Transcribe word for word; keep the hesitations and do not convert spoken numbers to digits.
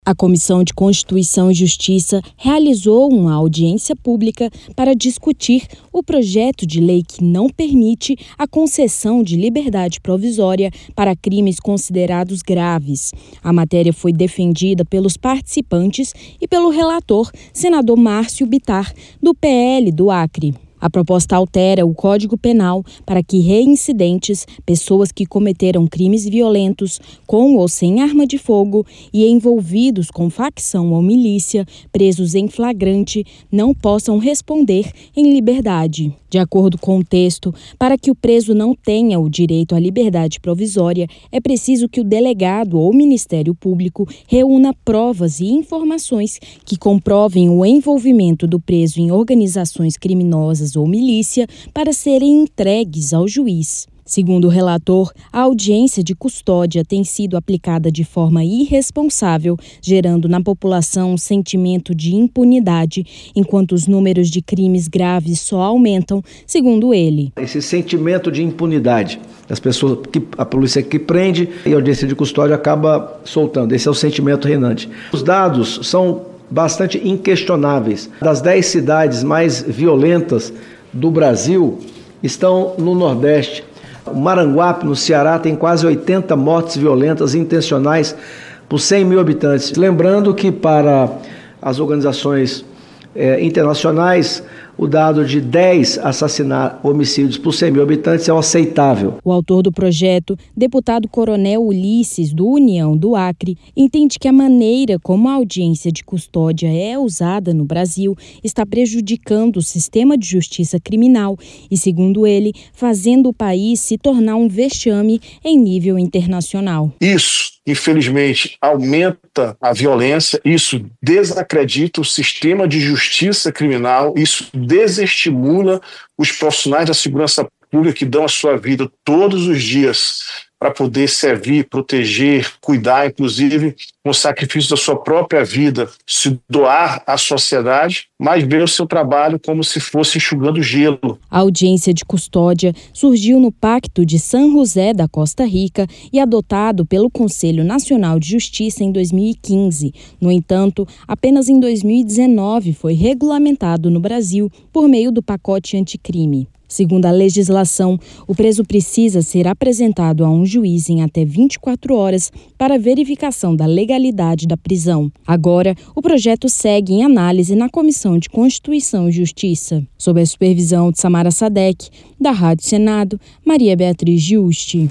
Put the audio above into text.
A Comissão de Constituição e Justiça realizou uma audiência pública para discutir o projeto de lei que não permite a concessão de liberdade provisória para crimes considerados graves. A matéria foi defendida pelos participantes e pelo relator, senador Márcio Bittar, do P L do Acre. A proposta altera o Código Penal para que reincidentes, pessoas que cometeram crimes violentos com ou sem arma de fogo e envolvidos com facção ou milícia, presos em flagrante, não possam responder em liberdade. De acordo com o texto, para que o preso não tenha o direito à liberdade provisória, é preciso que o delegado ou Ministério Público reúna provas e informações que comprovem o envolvimento do preso em organizações criminosas ou milícia para serem entregues ao juiz. Segundo o relator, a audiência de custódia tem sido aplicada de forma irresponsável, gerando na população um sentimento de impunidade, enquanto os números de crimes graves só aumentam, segundo ele. Esse sentimento de impunidade, as pessoas que a polícia que prende e a audiência de custódia acaba soltando. Esse é o sentimento reinante. Os dados são bastante inquestionáveis. Das dez cidades mais violentas do Brasil estão no Nordeste. O Maranguape, no Ceará, tem quase oitenta mortes violentas intencionais por cem mil habitantes. Lembrando que para as organizações eh, internacionais, o dado de dez assassinatos, homicídios por cem mil habitantes é o aceitável. O autor do projeto, deputado Coronel Ulisses, do União do Acre, entende que a maneira como a audiência de custódia é usada no Brasil está prejudicando o sistema de justiça criminal e, segundo ele, fazendo o país se tornar um vexame em nível internacional. Isso, infelizmente, aumenta a violência, isso desacredita o sistema de justiça criminal, isso desestimula os profissionais da segurança pública que dão a sua vida todos os dias para poder servir, proteger, cuidar, inclusive com o sacrifício da sua própria vida, se doar à sociedade, mas ver o seu trabalho como se fosse enxugando gelo. A audiência de custódia surgiu no Pacto de San José da Costa Rica e adotado pelo Conselho Nacional de Justiça em dois mil e quinze. No entanto, apenas em dois mil e dezenove foi regulamentado no Brasil por meio do pacote anticrime. Segundo a legislação, o preso precisa ser apresentado a um juiz em até vinte e quatro horas para verificação da legalidade da prisão. Agora, o projeto segue em análise na Comissão de Constituição e Justiça. Sob a supervisão de Samara Sadek, da Rádio Senado, Maria Beatriz Giusti.